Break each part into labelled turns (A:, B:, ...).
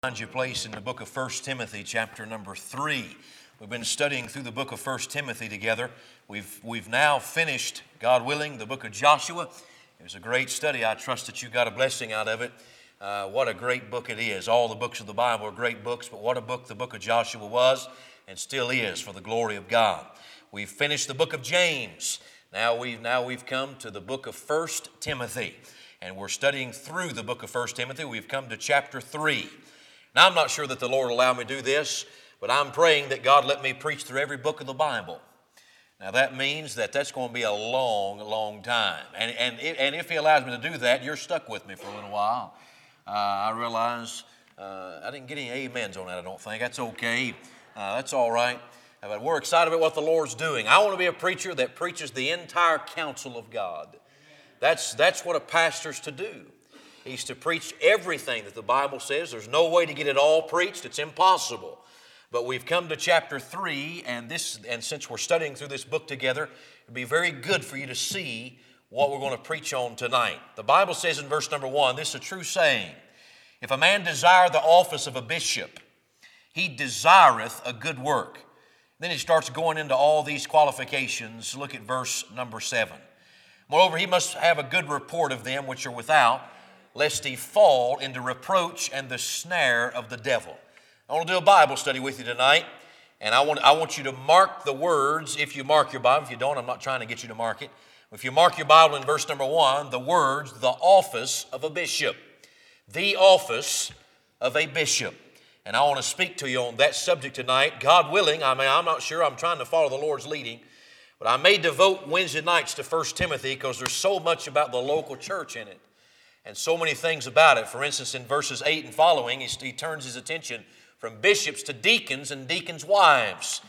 A: Find your place in the book of 1 Timothy, chapter number 3. We've been studying through the book of 1 Timothy together. We've now finished, God willing, the book of Joshua. It was a great study. I trust that you got a blessing out of it. What a great book it is. All the books of the Bible are great books, but what a book the book of Joshua was and still is for the glory of God. We've finished the book of James. Now we've come to the book of 1 Timothy, and we're studying through the book of 1 Timothy. We've come to chapter 3. Now, I'm not sure that the Lord will allow me to do this, but I'm praying that God let me preach through every book of the Bible. Now, that means that that's going to be a long, long time. And if He allows me to do that, you're stuck with me for a little while. I realize I didn't get any amens on that, I don't think. That's okay. That's all right. But we're excited about what the Lord's doing. I want to be a preacher that preaches the entire counsel of God. That's what a pastor's to do. He's to preach everything that the Bible says. There's no way to get it all preached. It's impossible. But we've come to chapter 3, and since we're studying through this book together, it'd be very good for you to see what we're going to preach on tonight. The Bible says in verse number 1, this is a true saying, if a man desire the office of a bishop, he desireth a good work. Then he starts going into all these qualifications. Look at verse number 7. Moreover, he must have a good report of them which are without, lest he fall into reproach and the snare of the devil. I want to do a Bible study with you tonight, and I want you to mark the words. If you mark your Bible, if you don't, I'm not trying to get you to mark it. If you mark your Bible in verse number 1, the words, the office of a bishop. The office of a bishop. And I want to speak to you on that subject tonight. God willing, I'm not sure, I'm trying to follow the Lord's leading, but I may devote Wednesday nights to 1 Timothy because there's so much about the local church in it. And so many things about it. For instance, in verses 8 and following, he turns his attention from bishops to deacons and deacons' wives.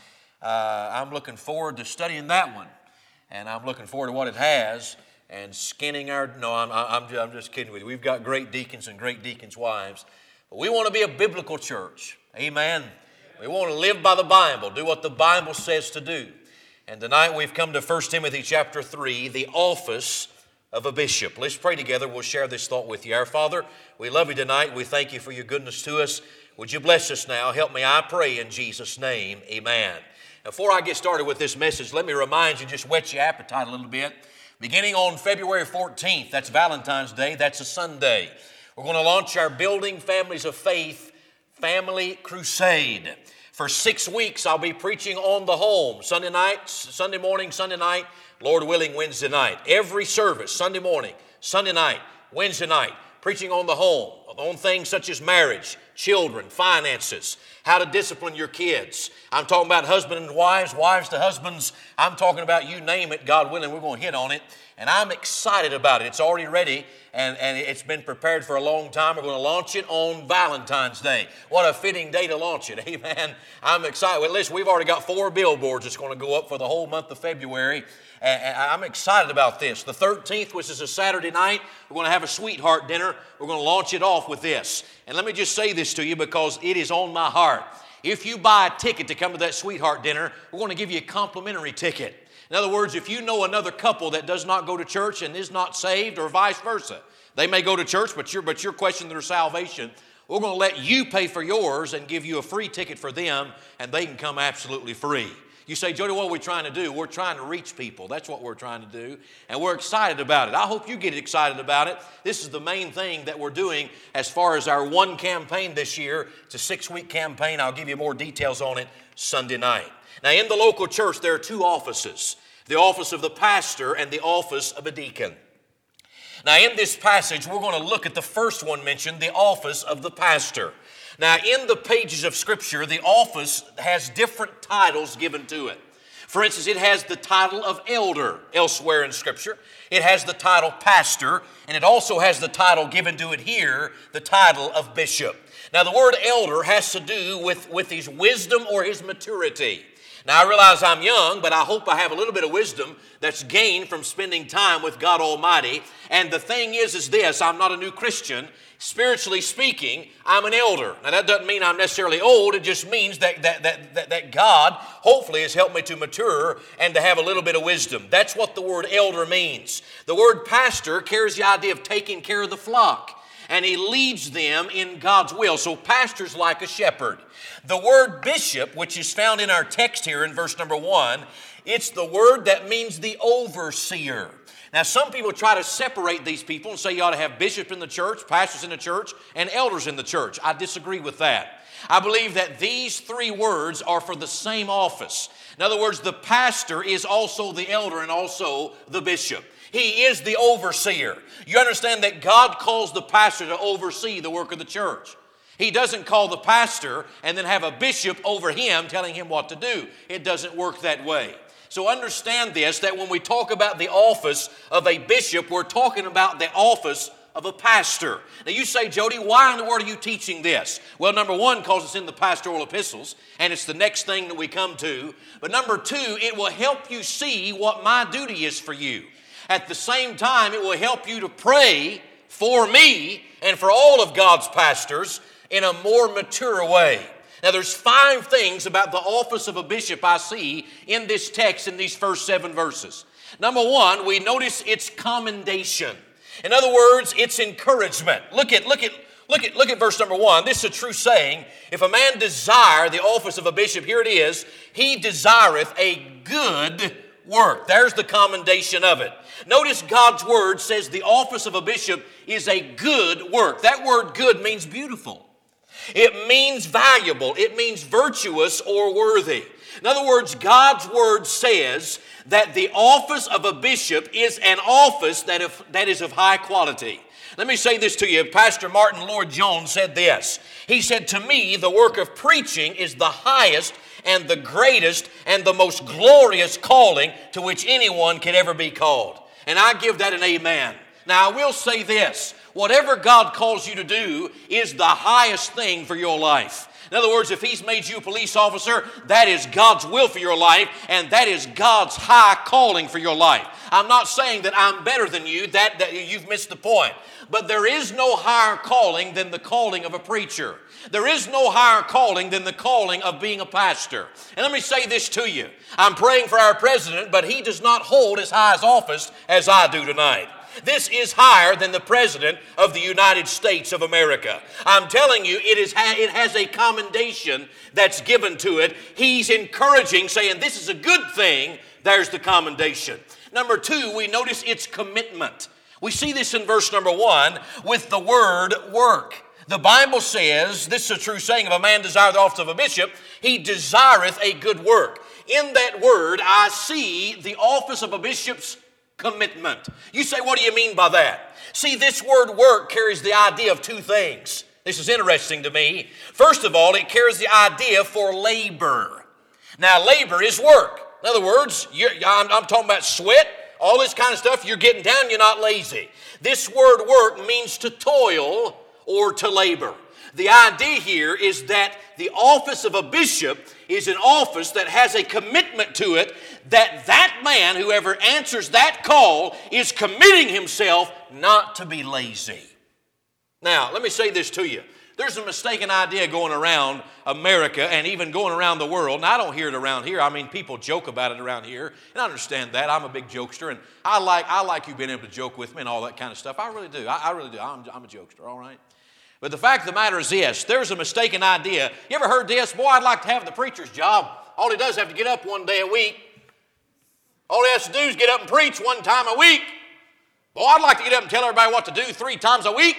A: I'm looking forward to studying that one. And I'm looking forward to what it has and skinning our... No, I'm just kidding with you. We've got great deacons and great deacons' wives. But we want to be a biblical church. Amen. We want to live by the Bible, do what the Bible says to do. And tonight we've come to 1 Timothy chapter 3, the office of a bishop. Let's pray together. We'll share this thought with you. Our Father, we love you tonight. We thank you for your goodness to us. Would you bless us now? Help me, I pray, in Jesus' name. Amen. Before I get started with this message, let me remind you, just whet your appetite a little bit. Beginning on February 14th, that's Valentine's Day, that's a Sunday, we're going to launch our Building Families of Faith Family Crusade. For 6 weeks, I'll be preaching on the home. Sunday night, Sunday morning, Sunday night, Lord willing, Wednesday night. Every service, Sunday morning, Sunday night, Wednesday night, preaching on the home, on things such as marriage, children, finances, how to discipline your kids. I'm talking about husbands and wives, wives to husbands. I'm talking about you name it, God willing, we're going to hit on it. And I'm excited about it. It's already ready, and it's been prepared for a long time. We're going to launch it on Valentine's Day. What a fitting day to launch it. Amen. I'm excited. Well, listen, we've already got 4 billboards that's going to go up for the whole month of February. And I'm excited about this. The 13th, which is a Saturday night, we're going to have a sweetheart dinner. We're going to launch it off with this. And let me just say this to you because it is on my heart. If you buy a ticket to come to that sweetheart dinner, we're going to give you a complimentary ticket. In other words, if you know another couple that does not go to church and is not saved or vice versa, they may go to church, but you're questioning their salvation, we're going to let you pay for yours and give you a free ticket for them, and they can come absolutely free. You say, Jody, what are we trying to do? We're trying to reach people. That's what we're trying to do, and we're excited about it. I hope you get excited about it. This is the main thing that we're doing as far as our one campaign this year. It's a 6-week campaign. I'll give you more details on it Sunday night. Now, in the local church, there are 2 offices, the office of the pastor and the office of a deacon. Now, in this passage, we're going to look at the first one mentioned, the office of the pastor. Now, in the pages of Scripture, the office has different titles given to it. For instance, it has the title of elder elsewhere in Scripture. It has the title pastor, and it also has the title given to it here, the title of bishop. Now, the word elder has to do with his wisdom or his maturity. Now, I realize I'm young, but I hope I have a little bit of wisdom that's gained from spending time with God Almighty. And the thing is this, I'm not a new Christian. Spiritually speaking, I'm an elder. Now, that doesn't mean I'm necessarily old. It just means that God hopefully has helped me to mature and to have a little bit of wisdom. That's what the word elder means. The word pastor carries the idea of taking care of the flock. and he leads them in God's will. So pastor's like a shepherd. The word bishop, which is found in our text here in verse number 1, it's the word that means the overseer. Now, some people try to separate these people and say you ought to have bishops in the church, pastors in the church, and elders in the church. I disagree with that. I believe that these three words are for the same office. In other words, the pastor is also the elder and also the bishop. He is the overseer. You understand that God calls the pastor to oversee the work of the church. He doesn't call the pastor and then have a bishop over him telling him what to do. It doesn't work that way. So understand this, that when we talk about the office of a bishop, we're talking about the office of a pastor. Now you say, Jody, why in the world are you teaching this? Well, number one, because it's in the pastoral epistles, and it's the next thing that we come to. But number two, it will help you see what my duty is for you. At the same time, it will help you to pray for me and for all of God's pastors in a more mature way. Now, there's 5 things about the office of a bishop I see in this text in these first 7 verses. Number 1, we notice its commendation. In other words, it's encouragement. Look at verse number 1. This is a true saying. If a man desire the office of a bishop, here it is, he desireth a good work. There's the commendation of it. Notice God's word says the office of a bishop is a good work. That word good means beautiful. It means valuable. It means virtuous or worthy. In other words, God's word says that the office of a bishop is an office that is of high quality. Let me say this to you. Pastor Martin Lloyd-Jones said this. He said, to me, the work of preaching is the highest and the greatest and the most glorious calling to which anyone can ever be called. And I give that an amen. Now, I will say this. Whatever God calls you to do is the highest thing for your life. In other words, if He's made you a police officer, that is God's will for your life, and that is God's high calling for your life. I'm not saying that I'm better than you, that you've missed the point. But there is no higher calling than the calling of a preacher. There is no higher calling than the calling of being a pastor. And let me say this to you. I'm praying for our president, but he does not hold as high as office as I do tonight. This is higher than the President of the United States of America. I'm telling you, it has a commendation that's given to it. He's encouraging, saying this is a good thing. There's the commendation. Number 2, we notice its commitment. We see this in verse number 1 with the word work. The Bible says, this is a true saying, if a man desire the office of a bishop, he desireth a good work. In that word, I see the office of a bishop's commitment. You say, what do you mean by that? See, this word work carries the idea of 2 things. This is interesting to me. First of all, it carries the idea for labor. Now, labor is work. In other words, I'm talking about sweat, all this kind of stuff. You're getting down, you're not lazy. This word work means to toil or to labor. The idea here is that the office of a bishop is an office that has a commitment to it, that man, whoever answers that call, is committing himself not to be lazy. Now, let me say this to you. There's a mistaken idea going around America and even going around the world, and I don't hear it around here. I mean, people joke about it around here, and I understand that. I'm a big jokester, and I like you being able to joke with me and all that kind of stuff. I really do. I really do. I'm a jokester, all right? But the fact of the matter is this. There's a mistaken idea. You ever heard this? Boy, I'd like to have the preacher's job. All he does is have to get up one day a week. All he has to do is get up and preach one time a week. Boy, I'd like to get up and tell everybody what to do 3 times a week.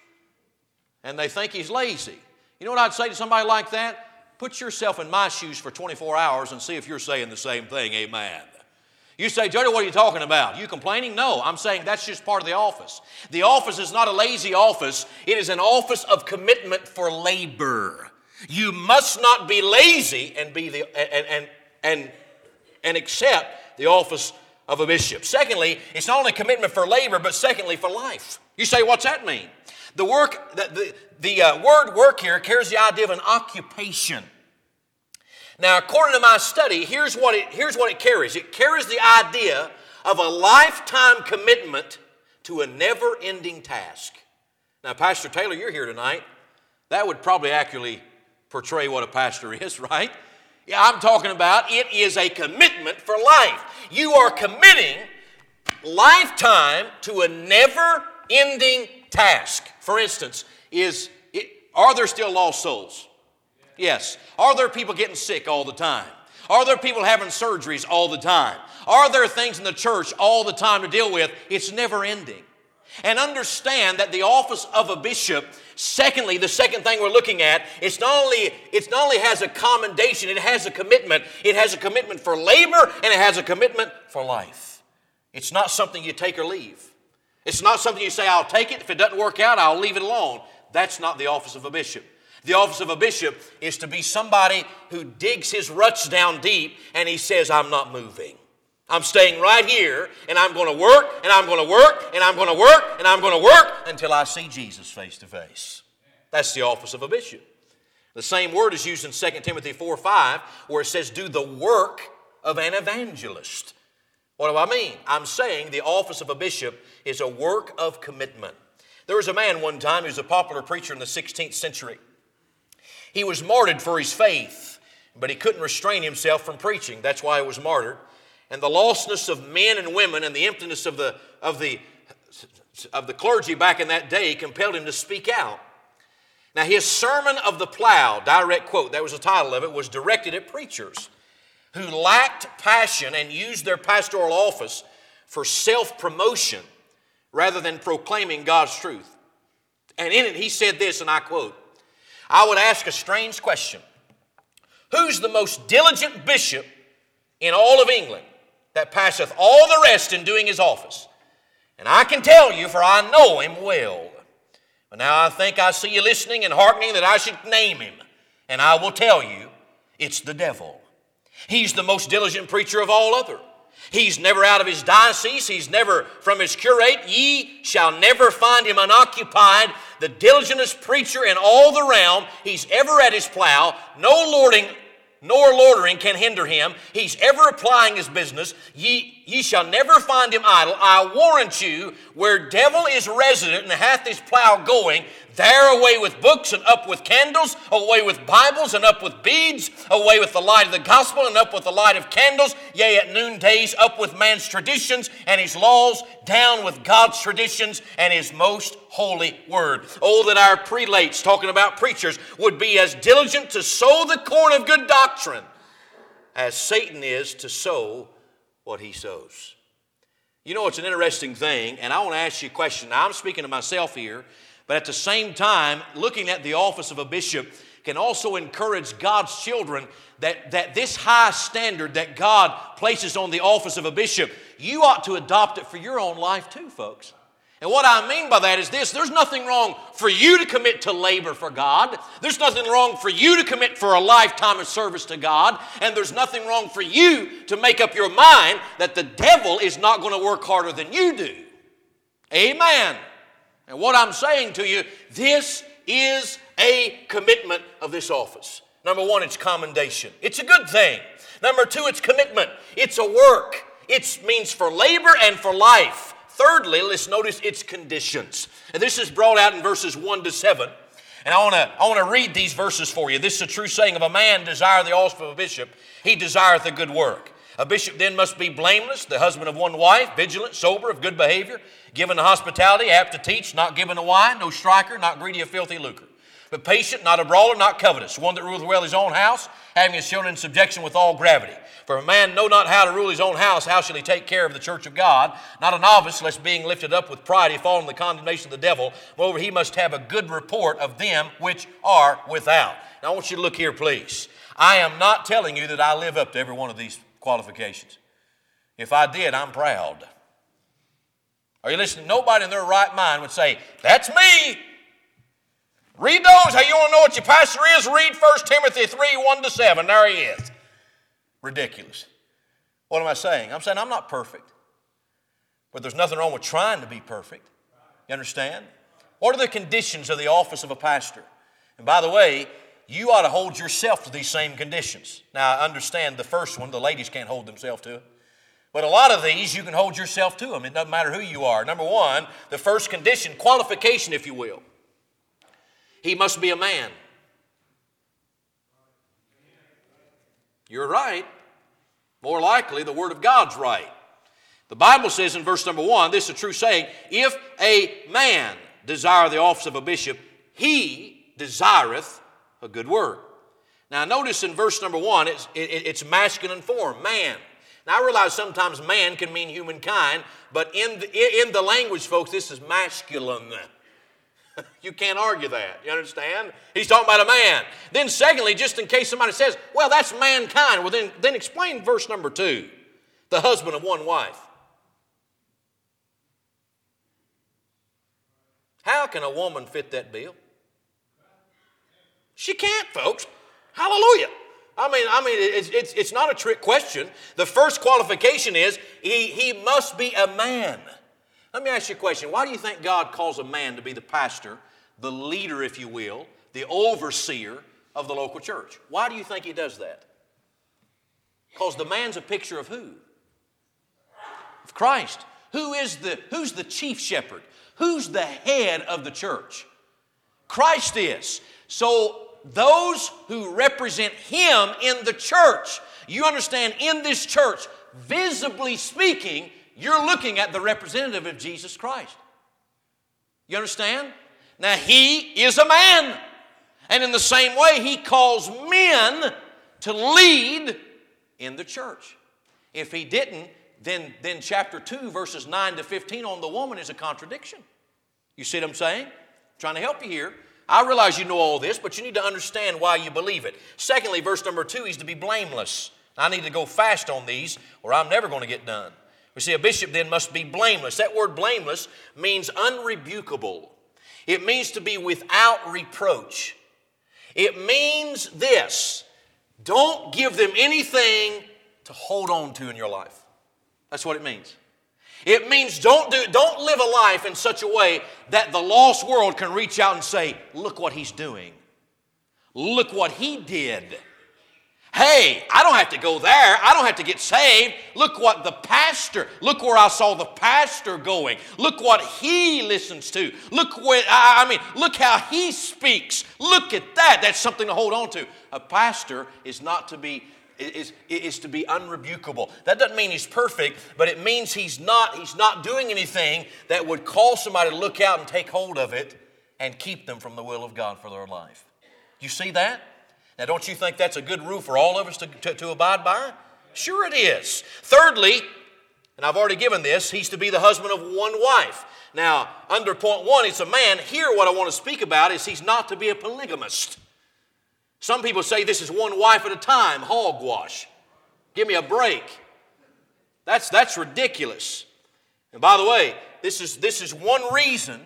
A: And they think he's lazy. You know what I'd say to somebody like that? Put yourself in my shoes for 24 hours and see if you're saying the same thing. Amen. You say, Jody, what are you talking about? You complaining? No, I'm saying that's just part of the office. The office is not a lazy office. It is an office of commitment for labor. You must not be lazy and be and accept the office of a bishop. Secondly, it's not only commitment for labor, but secondly for life. You say, what's that mean? The word work here carries the idea of an occupation. Now, according to my study, here's what it carries. It carries the idea of a lifetime commitment to a never-ending task. Now, Pastor Taylor, you're here tonight. That would probably accurately portray what a pastor is, right? Yeah, I'm talking about it is a commitment for life. You are committing lifetime to a never-ending task. For instance, are there still lost souls? Yes. Are there people getting sick all the time? Are there people having surgeries all the time? Are there things in the church all the time to deal with? It's never ending. And understand that the office of a bishop, secondly, the second thing we're looking at, it not only has a commendation, it has a commitment. It has a commitment for labor and it has a commitment for life. It's not something you take or leave. It's not something you say, I'll take it. If it doesn't work out, I'll leave it alone. That's not the office of a bishop. The office of a bishop is to be somebody who digs his ruts down deep and he says, I'm not moving. I'm staying right here and I'm going to work and I'm going to work and I'm going to work and I'm going to work until I see Jesus face to face. That's the office of a bishop. The same word is used in 2 Timothy 4:5 where it says, do the work of an evangelist. What do I mean? I'm saying the office of a bishop is a work of commitment. There was a man one time who was a popular preacher in the 16th century. He was martyred for his faith, but he couldn't restrain himself from preaching. That's why he was martyred. And the lostness of men and women and the emptiness of the clergy back in that day compelled him to speak out. Now his Sermon of the Plow, direct quote, that was the title of it, was directed at preachers who lacked passion and used their pastoral office for self-promotion rather than proclaiming God's truth. And in it he said this, and I quote, I would ask a strange question. Who's the most diligent bishop in all of England that passeth all the rest in doing his office? And I can tell you, for I know him well. But now I think I see you listening and hearkening that I should name him. And I will tell you, it's the devil. He's the most diligent preacher of all other. He's never out of his diocese. He's never from his curate. Ye shall never find him unoccupied. The diligentest preacher in all the realm. He's ever at his plow. No lording nor loitering can hinder him. He's ever applying his business. Ye shall never find him idle. I warrant you, where devil is resident and hath his plow going, there away with books and up with candles, away with Bibles and up with beads, away with the light of the gospel and up with the light of candles, yea, at noondays up with man's traditions and his laws, down with God's traditions and his most holy word. Oh, that our prelates, talking about preachers, would be as diligent to sow the corn of good doctrine as Satan is to sow what he sows. You know, it's an interesting thing, and I want to ask you a question. Now, I'm speaking to myself here, but at the same time, looking at the office of a bishop can also encourage God's children that this high standard that God places on the office of a bishop, you ought to adopt it for your own life too, folks. And what I mean by that is this: there's nothing wrong for you to commit to labor for God. There's nothing wrong for you to commit for a lifetime of service to God. And there's nothing wrong for you to make up your mind that the devil is not going to work harder than you do. Amen. And what I'm saying to you, this is a commitment of this office. Number one, it's commendation. It's a good thing. Number two, it's commitment. It's a work. It means for labor and for life. Thirdly, let's notice its conditions. And this is brought out in verses 1 to 7. And I want to read these verses for you. This is a true saying: of a man desire the office of a bishop, he desireth a good work. A bishop then must be blameless, the husband of one wife, vigilant, sober, of good behavior, given to hospitality, apt to teach, not given to wine, no striker, not greedy of filthy lucre, but patient, not a brawler, not covetous, one that ruleth well his own house, having his children in subjection with all gravity. For if a man know not how to rule his own house, how shall he take care of the church of God? Not a novice, lest being lifted up with pride he fall in the condemnation of the devil. Moreover, he must have a good report of them which are without. Now I want you to look here, please. I am not telling you that I live up to every one of these qualifications. If I did, I'm proud. Are you listening? Nobody in their right mind would say, that's me. Read those. How you want to know what your pastor is? Read 1 Timothy 3, 1 to 7. There he is. Ridiculous. What am I saying? I'm saying I'm not perfect. But there's nothing wrong with trying to be perfect. You understand? What are the conditions of the office of a pastor? And by the way, you ought to hold yourself to these same conditions. Now, I understand the first one, the ladies can't hold themselves to it. But a lot of these, you can hold yourself to them. It doesn't matter who you are. Number one, the first condition, qualification, if you will. He must be a man. You're right. More likely, the Word of God's right. The Bible says in verse number 1, this is a true saying, if a man desire the office of a bishop, he desireth a good work. Now notice in verse number 1, it's masculine form, man. Now I realize sometimes man can mean humankind, but in the language, folks, this is masculine. You can't argue that. You understand? He's talking about a man. Then secondly, just in case somebody says, well, that's mankind. Well, then explain verse number 2. The husband of one wife. How can a woman fit that bill? She can't, folks. Hallelujah. I mean, it's not a trick question. The first qualification is he must be a man. Let me ask you a question. Why do you think God calls a man to be the pastor, the leader, if you will, the overseer of the local church? Why do you think he does that? Because the man's a picture of who? Of Christ. Who's the chief shepherd? Who's the head of the church? Christ is. So those who represent Him in the church, you understand, in this church, visibly speaking, you're looking at the representative of Jesus Christ. You understand? Now, He is a man. And in the same way, He calls men to lead in the church. If He didn't, then chapter 2, verses 9 to 15 on the woman is a contradiction. You see what I'm saying? I'm trying to help you here. I realize you know all this, but you need to understand why you believe it. Secondly, verse number 2, he's to be blameless. I need to go fast on these, or I'm never going to get done. We see a bishop then must be blameless. That word blameless means unrebukable. It means to be without reproach. It means this: don't give them anything to hold on to in your life. That's what it means. It means don't live a life in such a way that the lost world can reach out and say, look what he's doing. Look what he did. Hey, I don't have to go there. I don't have to get saved. Look what the pastor, look where I saw the pastor going. Look what he listens to. Look how he speaks. Look at that. That's something to hold on to. A pastor is not to be is to be unrebukable. That doesn't mean he's perfect, but it means he's not doing anything that would cause somebody to look out and take hold of it and keep them from the will of God for their life. You see that? Now, don't you think that's a good rule for all of us to abide by? Sure it is. Thirdly, and I've already given this, he's to be the husband of one wife. Now, under point 1, it's a man. Here, what I want to speak about is he's not to be a polygamist. Some people say this is one wife at a time, hogwash. Give me a break. That's ridiculous. And by the way, this is one reason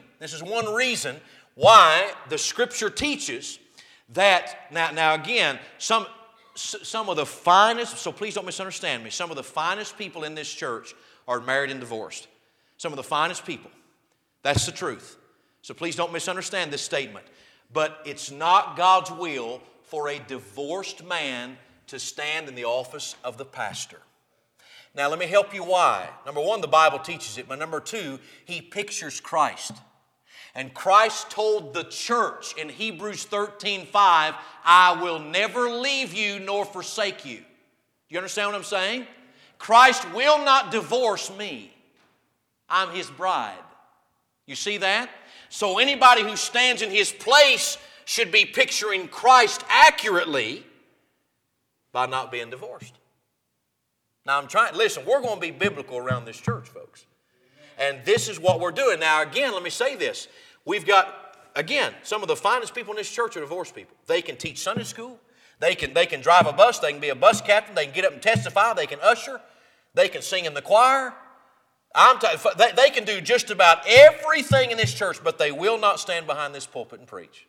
A: why the Scripture teaches that, now again, some of the finest, so please don't misunderstand me, some of the finest people in this church are married and divorced. Some of the finest people. That's the truth. So please don't misunderstand this statement. But it's not God's will for a divorced man to stand in the office of the pastor. Now let me help you why. Number 1, the Bible teaches it. But number 2, he pictures Christ. And Christ told the church in Hebrews 13:5, I will never leave you nor forsake you. Do you understand what I'm saying? Christ will not divorce me. I'm His bride. You see that? So anybody who stands in His place should be picturing Christ accurately by not being divorced. Now listen, we're going to be biblical around this church, folks. And this is what we're doing. Now again, let me say this. We've got, again, some of the finest people in this church are divorced people. They can teach Sunday school. They can drive a bus. They can be a bus captain. They can get up and testify. They can usher. They can sing in the choir. They can do just about everything in this church, but they will not stand behind this pulpit and preach.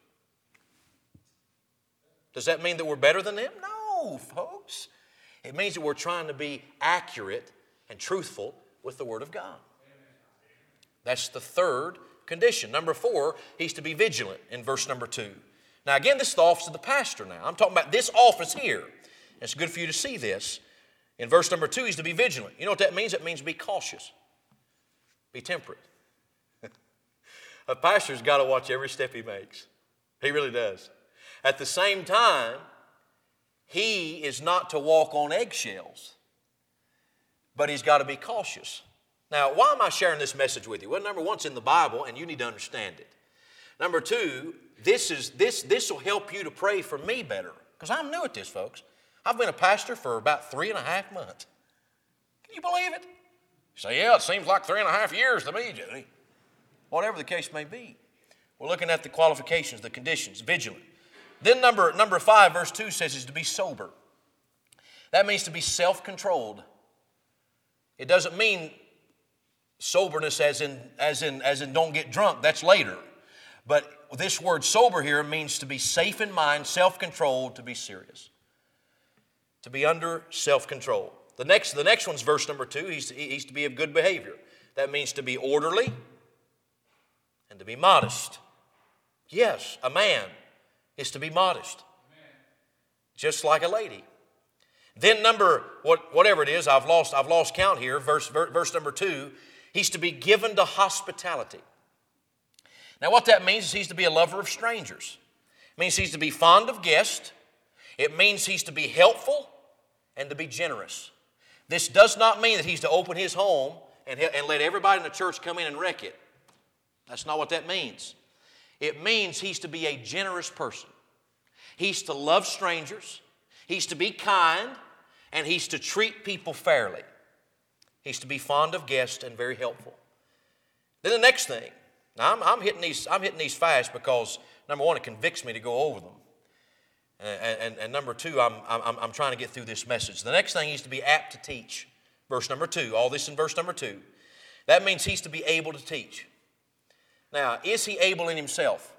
A: Does that mean that we're better than them? No, folks. It means that we're trying to be accurate and truthful with the Word of God. That's the third condition. Number 4, he's to be vigilant in verse number 2. Now again, this is the office of the pastor now. I'm talking about this office here. It's good for you to see this. In verse number 2, he's to be vigilant. You know what that means? It means be cautious. Be temperate. A pastor's got to watch every step he makes. He really does. At the same time, he is not to walk on eggshells, but he's got to be cautious. Now, why am I sharing this message with you? Well, number 1, it's in the Bible, and you need to understand it. Number two, this will help you to pray for me better. Because I'm new at this, folks. I've been a pastor for about 3.5 months. Can you believe it? You say, yeah, it seems like 3.5 years to me, Judy. Whatever the case may be. We're looking at the qualifications, the conditions, vigilant. Then number 5, verse 2 says is to be sober. That means to be self-controlled. It doesn't mean soberness as in don't get drunk. That's later. But this word sober here means to be safe in mind, self-controlled, to be serious. To be under self-control. The next one's verse number 2. He's to be of good behavior. That means to be orderly and to be modest. Yes, a man is to be modest. Just like a lady. Then whatever it is, I've lost count here, verse number 2, he's to be given to hospitality. Now what that means is he's to be a lover of strangers. It means he's to be fond of guests. It means he's to be helpful and to be generous. This does not mean that he's to open his home and let everybody in the church come in and wreck it. That's not what that means. It means he's to be a generous person. He's to love strangers. He's to be kind. And he's to treat people fairly. He's to be fond of guests and very helpful. Then the next thing. Now I'm hitting these fast because number 1, it convicts me to go over them. And number 2, I'm trying to get through this message. The next thing, he's to be apt to teach. Verse number 2. All this in verse number 2. That means he's to be able to teach. Now, is he able in himself?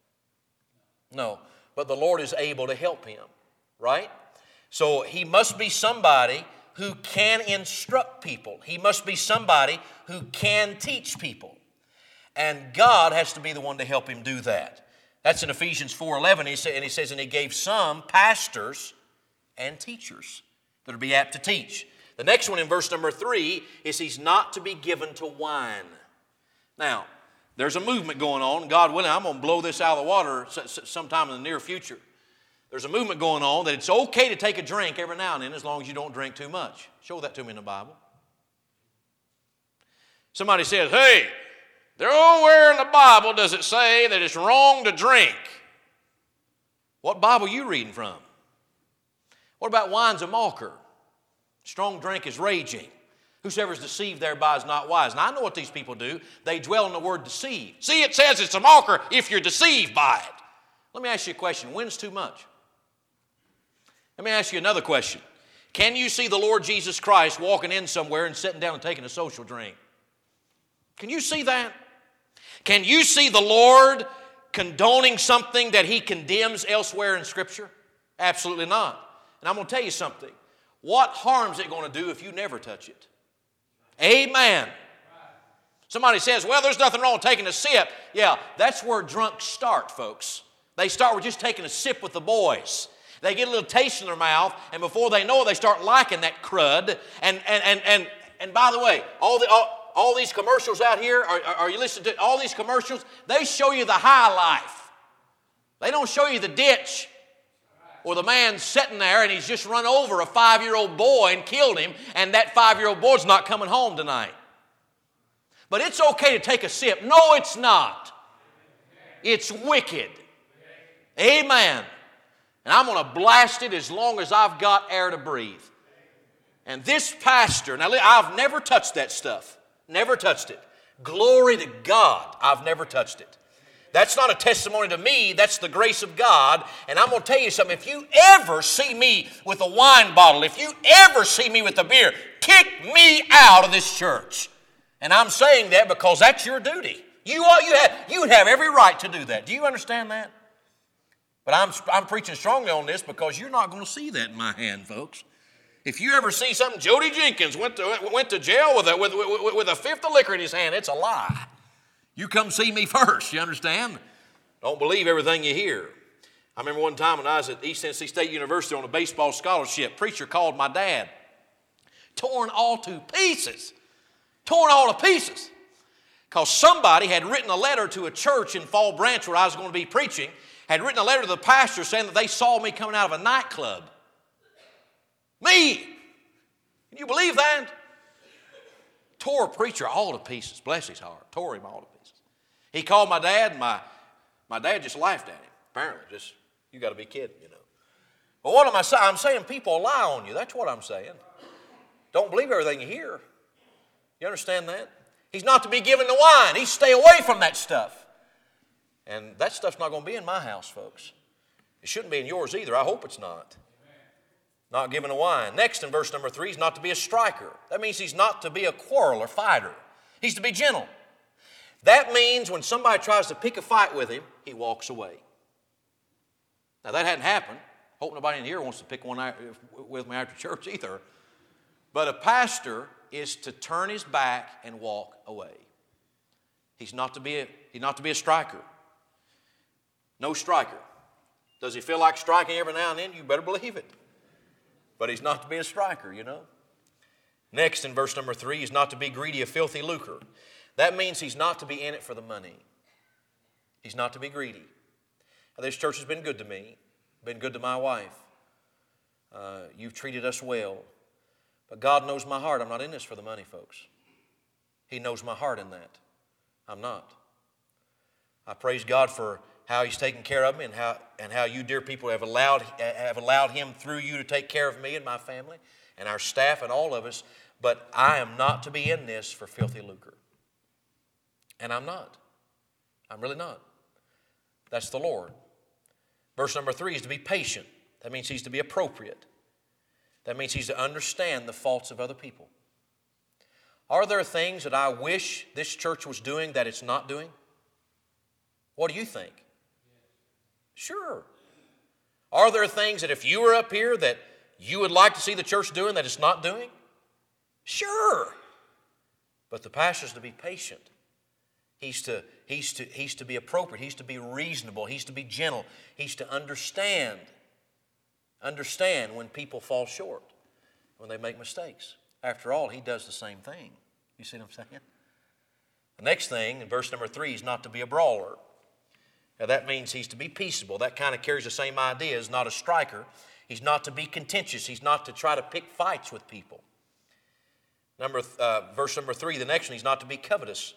A: No. But the Lord is able to help him. Right? So he must be somebody who can instruct people. He must be somebody who can teach people. And God has to be the one to help him do that. That's in Ephesians 4:11. And he says, and he gave some pastors and teachers that will be apt to teach. The next one in verse number 3 is he's not to be given to wine. Now, there's a movement going on. God willing, I'm going to blow this out of the water sometime in the near future. There's a movement going on that it's okay to take a drink every now and then as long as you don't drink too much. Show that to me in the Bible. Somebody says, hey, nowhere in the Bible does it say that it's wrong to drink. What Bible are you reading from? What about wine's a mocker? Strong drink is raging. Whosoever is deceived thereby is not wise. Now I know what these people do. They dwell on the word deceive. See, it says it's a mocker if you're deceived by it. Let me ask you a question. When's too much? Let me ask you another question. Can you see the Lord Jesus Christ walking in somewhere and sitting down and taking a social drink? Can you see that? Can you see the Lord condoning something that he condemns elsewhere in Scripture? Absolutely not. And I'm going to tell you something. What harm is it going to do if you never touch it? Amen. Somebody says, well, there's nothing wrong with taking a sip. Yeah, that's where drunks start, folks. They start with just taking a sip with the boys. They get a little taste in their mouth, and before they know it, they start liking that crud. And by the way, all these commercials out here, are you listening to all these commercials? They show you the high life. They don't show you the ditch or the man sitting there and he's just run over a 5-year-old boy and killed him, and that 5-year-old boy's not coming home tonight. But it's okay to take a sip. No, it's not. It's wicked. Amen. And I'm going to blast it as long as I've got air to breathe. And this pastor, now I've never touched that stuff. Never touched it. Glory to God, I've never touched it. That's not a testimony to me, that's the grace of God. And I'm going to tell you something. If you ever see me with a wine bottle, if you ever see me with a beer, kick me out of this church. And I'm saying that because that's your duty. You have every right to do that. Do you understand that? But I'm preaching strongly on this because you're not going to see that in my hand, folks. If you ever see something, Jody Jenkins went to jail with a fifth of liquor in his hand, it's a lie. You come see me first, you understand? Don't believe everything you hear. I remember one time when I was at East Tennessee State University on a baseball scholarship, preacher called my dad, torn all to pieces. Torn all to pieces. Because somebody had written a letter to a church in Fall Branch where I was going to be preaching, had written a letter to the pastor saying that they saw me coming out of a nightclub. Me! Can you believe that? Tore a preacher all to pieces. Bless his heart. Tore him all to pieces. He called my dad, and my My dad just laughed at him, apparently. Just, you got to be kidding, you know. But what am I saying? I'm saying people lie on you. That's what I'm saying. Don't believe everything you hear. You understand that? He's not to be given the wine. He's stay away from that stuff. And that stuff's not going to be in my house, folks. It shouldn't be in yours either. I hope it's not. Not given the wine. Next in verse number 3, he's not to be a striker. That means he's not to be a quarreler, fighter. He's to be gentle. That means when somebody tries to pick a fight with him, he walks away. Now that hadn't happened. Hope nobody in here wants to pick one with me after church either. But a pastor is to turn his back and walk away. He's not to be a striker. No striker. Does he feel like striking every now and then? You better believe it. But he's not to be a striker, you know. Next in verse number 3, he's not to be greedy of filthy lucre. That means he's not to be in it for the money. He's not to be greedy. Now, this church has been good to me, been good to my wife. You've treated us well. But God knows my heart. I'm not in this for the money, folks. He knows my heart in that. I'm not. I praise God for how He's taken care of me and how you, dear people, have allowed Him through you to take care of me and my family and our staff and all of us. But I am not to be in this for filthy lucre. And I'm not. I'm really not. That's the Lord. Verse number 3 is to be patient. That means he's to be appropriate. That means he's to understand the faults of other people. Are there things that I wish this church was doing that it's not doing? What do you think? Sure. Are there things that if you were up here that you would like to see the church doing that it's not doing? Sure. But the pastor's to be patient. He's to be appropriate. He's to be reasonable. He's to be gentle. He's to understand when people fall short, when they make mistakes. After all, he does the same thing. You see what I'm saying? The next thing, in verse number 3, is not to be a brawler. Now that means he's to be peaceable. That kind of carries the same idea as not a striker. He's not to be contentious. He's not to try to pick fights with people. Verse number 3, the next one, he's not to be covetous.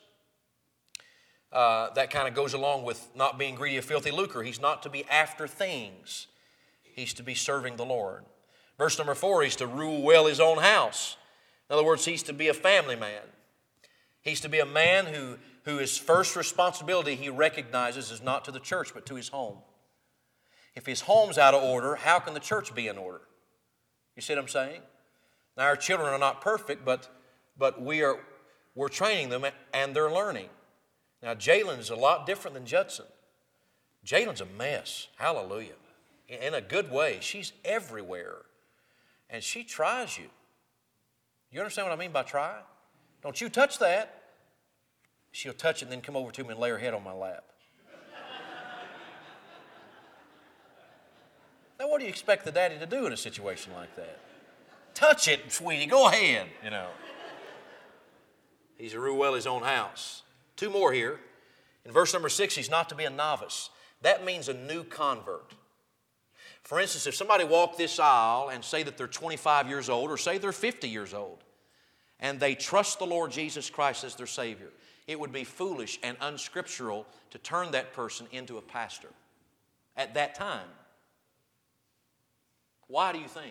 A: That kind of goes along with not being greedy of filthy lucre. He's not to be after things. He's to be serving the Lord. Verse number 4, he's to rule well his own house. In other words, he's to be a family man. He's to be a man who his first responsibility he recognizes is not to the church but to his home. If his home's out of order, how can the church be in order? You see what I'm saying? Now our children are not perfect, but we're training them and they're learning. Now Jalen's a lot different than Judson. Jalen's a mess. Hallelujah. In a good way. She's everywhere. And she tries you. You understand what I mean by try? Don't you touch that. She'll touch it and then come over to me and lay her head on my lap. Now what do you expect the daddy to do in a situation like that? Touch it, sweetie. Go ahead, you know. He's to rule well his own house. 2 more here. In verse number 6, he's not to be a novice. That means a new convert. For instance, if somebody walked this aisle and say that they're 25 years old or say they're 50 years old and they trust the Lord Jesus Christ as their Savior, it would be foolish and unscriptural to turn that person into a pastor at that time. Why do you think?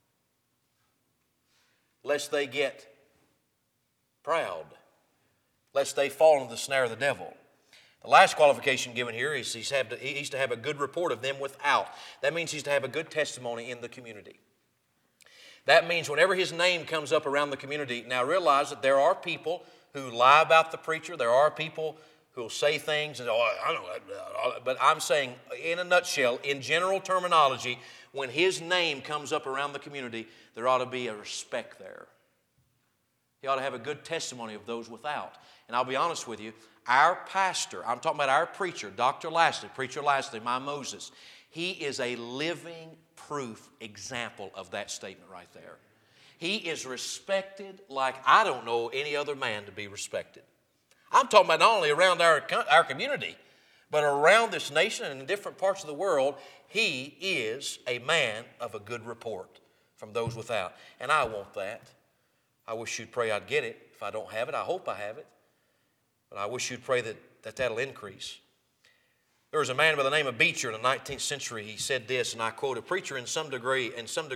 A: Lest they get proud, lest they fall into the snare of the devil. The last qualification given here is he's to have a good report of them without. That means he's to have a good testimony in the community. That means whenever his name comes up around the community, now realize that there are people who lie about the preacher. There are people who will say things, and I know, but I'm saying in a nutshell, in general terminology, when his name comes up around the community, there ought to be a respect there. He ought to have a good testimony of those without. And I'll be honest with you, our pastor, I'm talking about our preacher, Dr. Lastly, Preacher Lastly, my Moses, he is a living proof example of that statement right there. He is respected like I don't know any other man to be respected. I'm talking about not only around our community, but around this nation and in different parts of the world. He is a man of a good report from those without. And I want that. I wish you'd pray I'd get it. If I don't have it, I hope I have it. But I wish you'd pray that that'll increase. There was a man by the name of Beecher in the 19th century. He said this, and I quote, "A preacher in some degree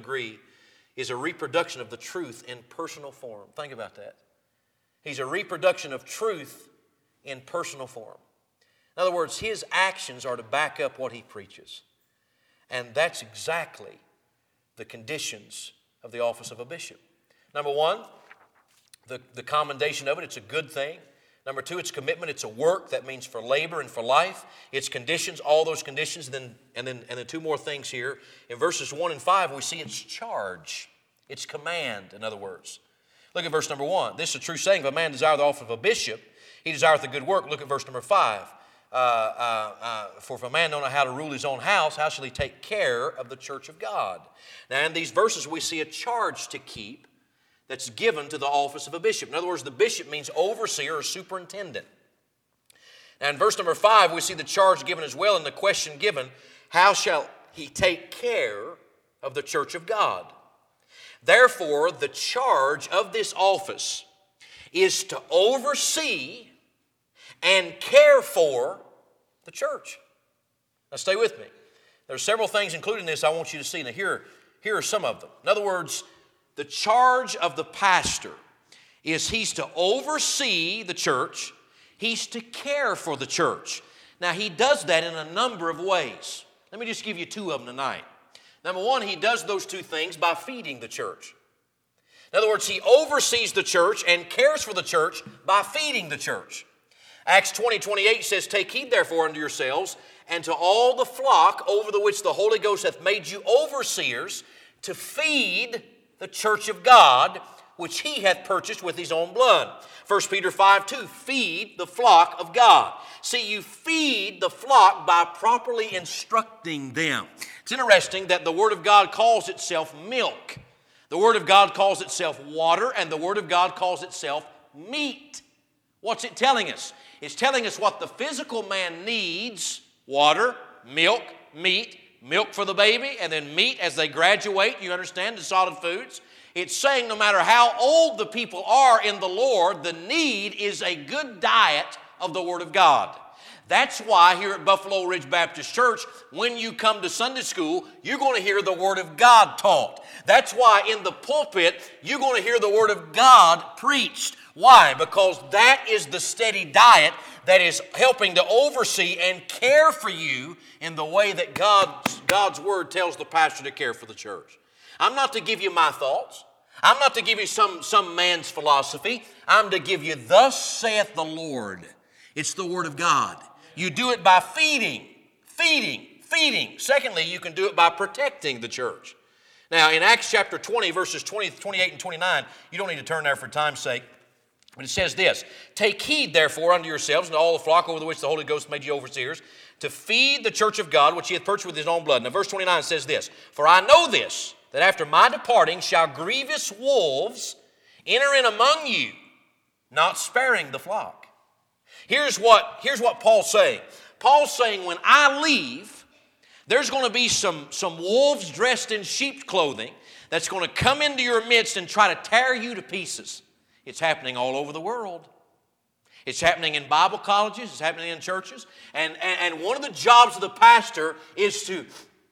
A: is a reproduction of the truth in personal form." Think about that. He's a reproduction of truth in personal form. In other words, his actions are to back up what he preaches. And that's exactly the conditions of the office of a bishop. Number one, the commendation of it, it's a good thing. Number two, it's commitment. It's a work. That means for labor and for life. It's conditions, all those conditions. And then two more things here. In verses 1 and 5, we see it's charge. It's command, in other words. Look at verse number 1. This is a true saying. If a man desire the office of a bishop, he desireth the good work. Look at verse number 5. For if a man don't know how to rule his own house, how shall he take care of the church of God? Now, in these verses, we see a charge to keep that's given to the office of a bishop. In other words, the bishop means overseer or superintendent. And in verse number 5, we see the charge given as well, and the question given, how shall he take care of the church of God? Therefore, the charge of this office is to oversee and care for the church. Now stay with me. There are several things included in this I want you to see. Now here are some of them. In other words, the charge of the pastor is he's to oversee the church. He's to care for the church. Now he does that in a number of ways. Let me just give you two of them tonight. Number one, he does those two things by feeding the church. In other words, he oversees the church and cares for the church by feeding the church. Acts 20:28 says, "Take heed therefore unto yourselves and to all the flock over the which the Holy Ghost hath made you overseers to feed the church of God, which he hath purchased with his own blood." 1 Peter 5:2, feed the flock of God. See, you feed the flock by properly instructing them. It's interesting that the Word of God calls itself milk. The Word of God calls itself water, and the Word of God calls itself meat. What's it telling us? It's telling us what the physical man needs: water, milk, meat, milk for the baby, and then meat as they graduate, you understand, to solid foods. It's saying no matter how old the people are in the Lord, the need is a good diet of the Word of God. That's why here at Buffalo Ridge Baptist Church, when you come to Sunday school, you're going to hear the Word of God taught. That's why in the pulpit, you're going to hear the Word of God preached. Why? Because that is the steady diet that is helping to oversee and care for you in the way that God's Word tells the pastor to care for the church. I'm not to give you my thoughts. I'm not to give you some man's philosophy. I'm to give you, "Thus saith the Lord." It's the Word of God. You do it by feeding. Secondly, you can do it by protecting the church. Now, in Acts chapter 20, verses 28 and 29, you don't need to turn there for time's sake, but it says this: "Take heed, therefore, unto yourselves and to all the flock over which the Holy Ghost made you overseers, to feed the church of God, which he hath purchased with his own blood." Now, verse 29 says this: "For I know this, that after my departing shall grievous wolves enter in among you, not sparing the flock." Here's what Paul's saying. Paul's saying, when I leave, there's going to be some wolves dressed in sheep's clothing that's going to come into your midst and try to tear you to pieces. It's happening all over the world. It's happening in Bible colleges. It's happening in churches. And one of the jobs of the pastor is to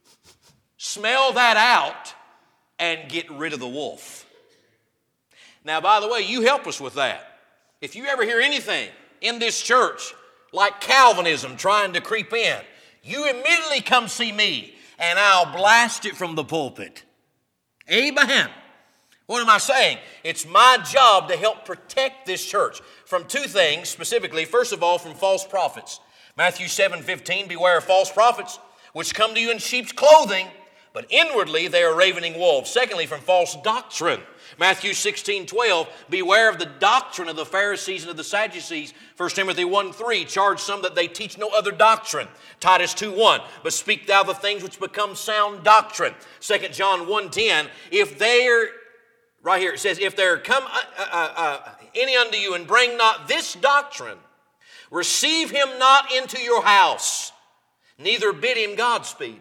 A: smell that out and get rid of the wolf. Now, by the way, you help us with that. If you ever hear anything in this church like Calvinism trying to creep in, you immediately come see me and I'll blast it from the pulpit. Amen. What am I saying? It's my job to help protect this church from two things specifically. First of all, from false prophets. Matthew 7:15, "Beware of false prophets, which come to you in sheep's clothing, but inwardly they are ravening wolves." Secondly, from false doctrine. Matthew 16:12, "Beware of the doctrine of the Pharisees and of the Sadducees." 1 Timothy 1:3, "Charge some that they teach no other doctrine." Titus 2:1, "But speak thou the things which become sound doctrine." 2 John 1:10, right here it says, "If there come any unto you and bring not this doctrine, receive him not into your house, neither bid him Godspeed."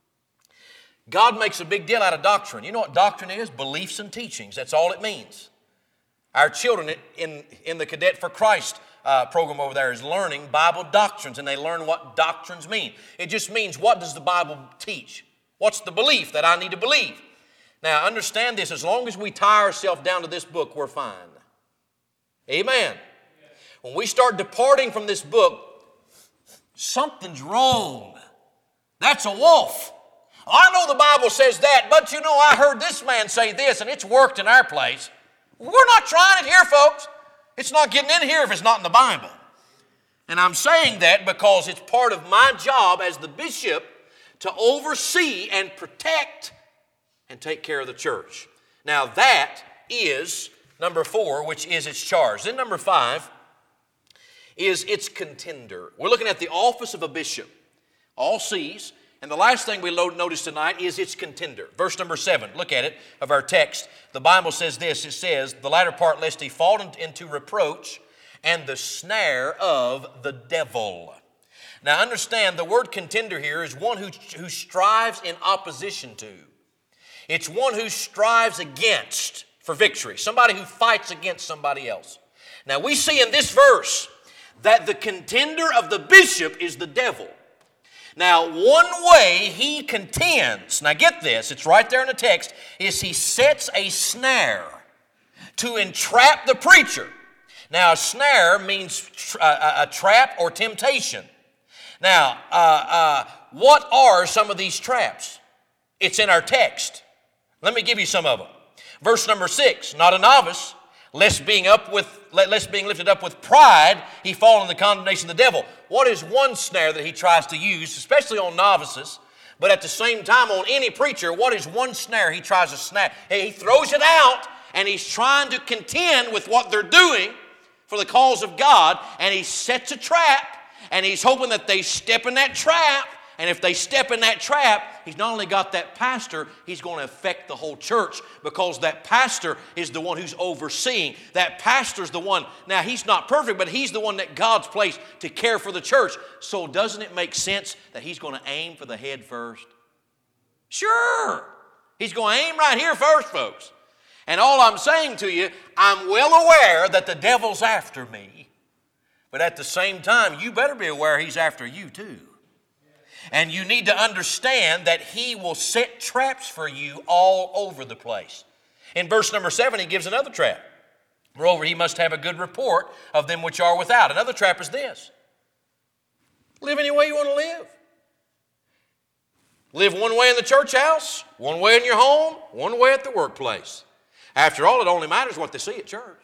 A: God makes a big deal out of doctrine. You know what doctrine is? Beliefs and teachings. That's all it means. Our children in the Cadet for Christ program over there is learning Bible doctrines, and they learn what doctrines mean. It just means, what does the Bible teach? What's the belief that I need to believe? Now, understand this. As long as we tie ourselves down to this book, we're fine. Amen. When we start departing from this book, something's wrong. That's a wolf. I know the Bible says that, but you know, I heard this man say this, and it's worked in our place. We're not trying it here, folks. It's not getting in here if it's not in the Bible. And I'm saying that because it's part of my job as the bishop to oversee and protect and take care of the church. Now that is number 4, which is its charge. Then number 5 is its contender. We're looking at the office of a bishop. All C's. And the last thing we notice tonight is its contender. Verse number 7, look at it, of our text. The Bible says this. It says, the latter part, lest he fall into reproach and the snare of the devil. Now understand, the word contender here is one who strives in opposition to. It's one who strives against for victory. Somebody who fights against somebody else. Now we see in this verse that the contender of the bishop is the devil. Now, one way he contends, now get this, it's right there in the text, is he sets a snare to entrap the preacher. Now, a snare means a trap or temptation. Now, what are some of these traps? It's in our text. Let me give you some of them. Verse number 6, not a novice, lest being lifted up with pride, he fall in the condemnation of the devil. What is one snare that he tries to use, especially on novices, but at the same time on any preacher? What is one snare he tries to snap? He throws it out, and he's trying to contend with what they're doing for the cause of God, and he sets a trap, and he's hoping that they step in that trap. And if they step in that trap, he's not only got that pastor, he's going to affect the whole church, because that pastor is the one who's overseeing. That pastor's the one, now he's not perfect, but he's the one that God's placed to care for the church. So doesn't it make sense that he's going to aim for the head first? Sure. He's going to aim right here first, folks. And all I'm saying to you, I'm well aware that the devil's after me. But at the same time, you better be aware he's after you too. And you need to understand that he will set traps for you all over the place. In verse number 7, he gives another trap. Moreover, he must have a good report of them which are without. Another trap is this. Live any way you want to live. Live one way in the church house, one way in your home, one way at the workplace. After all, it only matters what they see at church.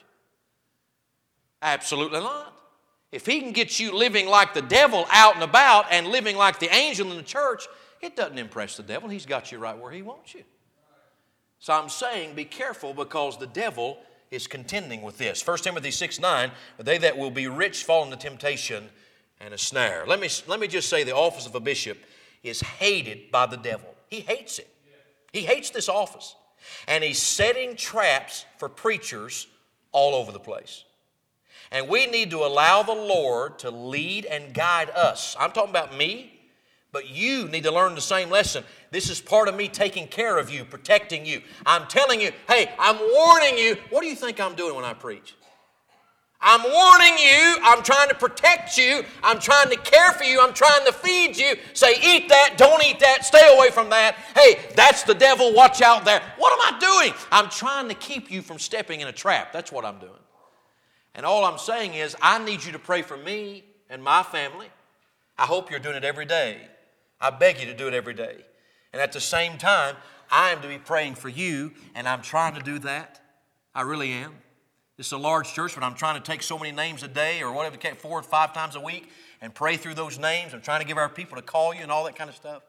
A: Absolutely not. If he can get you living like the devil out and about and living like the angel in the church, it doesn't impress the devil. He's got you right where he wants you. So I'm saying be careful, because the devil is contending with this. 1 Timothy 6:9, but they that will be rich fall into temptation and a snare. Let me just say, the office of a bishop is hated by the devil. He hates it. He hates this office. And he's setting traps for preachers all over the place. And we need to allow the Lord to lead and guide us. I'm talking about me, but you need to learn the same lesson. This is part of me taking care of you, protecting you. I'm telling you, hey, I'm warning you. What do you think I'm doing when I preach? I'm warning you. I'm trying to protect you. I'm trying to care for you. I'm trying to feed you. Say, eat that, don't eat that, stay away from that. Hey, that's the devil, watch out there. What am I doing? I'm trying to keep you from stepping in a trap. That's what I'm doing. And all I'm saying is, I need you to pray for me and my family. I hope you're doing it every day. I beg you to do it every day. And at the same time, I am to be praying for you, and I'm trying to do that. I really am. It's a large church, but I'm trying to take so many names a day or whatever, 4 or 5 times a week, and pray through those names. I'm trying to give our people to call you and all that kind of stuff.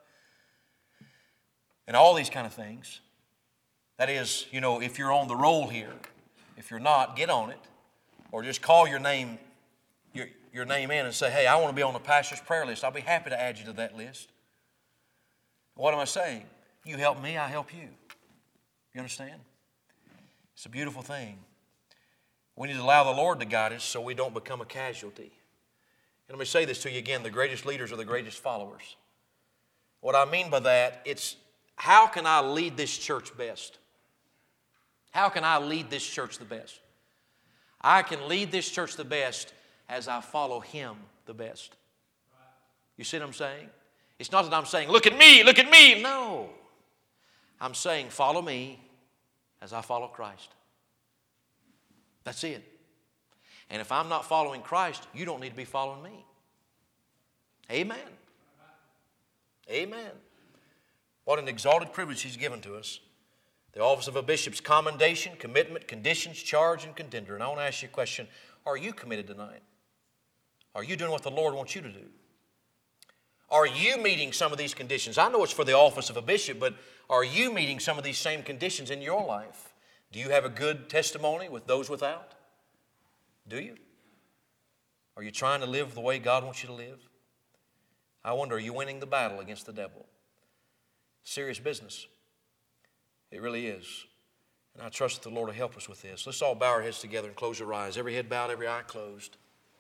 A: And all these kind of things. That is, if you're on the roll here. If you're not, get on it. Or just call your name in and say, hey, I want to be on the pastor's prayer list. I'll be happy to add you to that list. What am I saying? You help me, I help you. You understand? It's a beautiful thing. We need to allow the Lord to guide us so we don't become a casualty. And let me say this to you again, the greatest leaders are the greatest followers. What I mean by that, it's how can I lead this church best? How can I lead this church the best? I can lead this church the best as I follow Him the best. You see what I'm saying? It's not that I'm saying, look at me, look at me. No. I'm saying, follow me as I follow Christ. That's it. And if I'm not following Christ, you don't need to be following me. Amen. Amen. What an exalted privilege He's given to us. The office of a bishop's commendation, commitment, conditions, charge, and contender. And I want to ask you a question. Are you committed tonight? Are you doing what the Lord wants you to do? Are you meeting some of these conditions? I know it's for the office of a bishop, but are you meeting some of these same conditions in your life? Do you have a good testimony with those without? Do you? Are you trying to live the way God wants you to live? I wonder, are you winning the battle against the devil? Serious business. It really is. And I trust that the Lord will help us with this. Let's all bow our heads together and close our eyes. Every head bowed, every eye closed.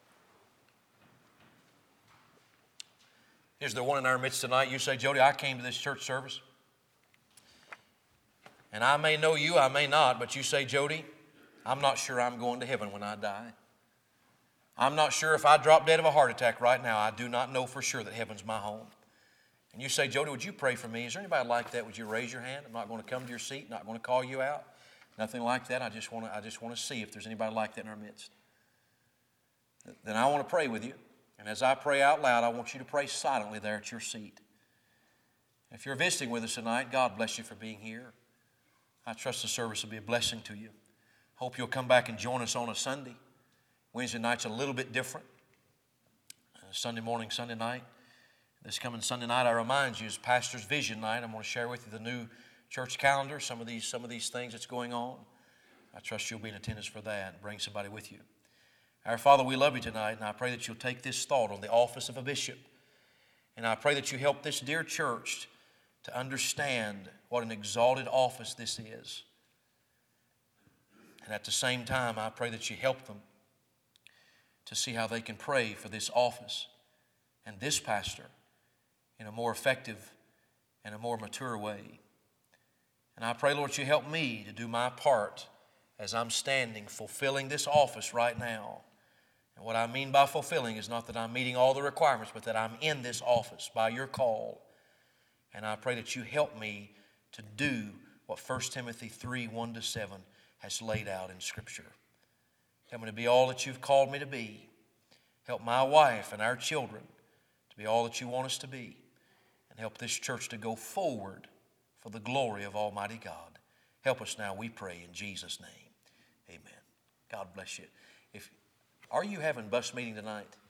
A: Is there one in our midst tonight? You say, Jody, I came to this church service. And I may know you, I may not, but you say, Jody, I'm not sure I'm going to heaven when I die. I'm not sure if I drop dead of a heart attack right now. I do not know for sure that heaven's my home. And you say, Jody, would you pray for me? Is there anybody like that? Would you raise your hand? I'm not going to come to your seat, not going to call you out. Nothing like that. I just want to see if there's anybody like that in our midst. Then I want to pray with you. And as I pray out loud, I want you to pray silently there at your seat. If you're visiting with us tonight, God bless you for being here. I trust the service will be a blessing to you. Hope you'll come back and join us on a Sunday. Wednesday night's a little bit different. Sunday morning, Sunday night. This coming Sunday night, I remind you, is Pastor's Vision Night. I'm going to share with you the new church calendar, some of these things that's going on. I trust you'll be in attendance for that and bring somebody with you. Our Father, we love you tonight, and I pray that you'll take this thought on the office of a bishop. And I pray that you help this dear church to understand what an exalted office this is. And at the same time, I pray that you help them to see how they can pray for this office and this pastor in a more effective and a more mature way. And I pray, Lord, you help me to do my part as I'm standing fulfilling this office right now. And what I mean by fulfilling is not that I'm meeting all the requirements, but that I'm in this office by your call. And I pray that you help me to do what 1 Timothy 3, 1-7 has laid out in Scripture. Help me to be all that you've called me to be. Help my wife and our children to be all that you want us to be. And help this church to go forward for the glory of Almighty God. Help us now, we pray, in Jesus' name. Amen. God bless you. Are you having bus meeting tonight?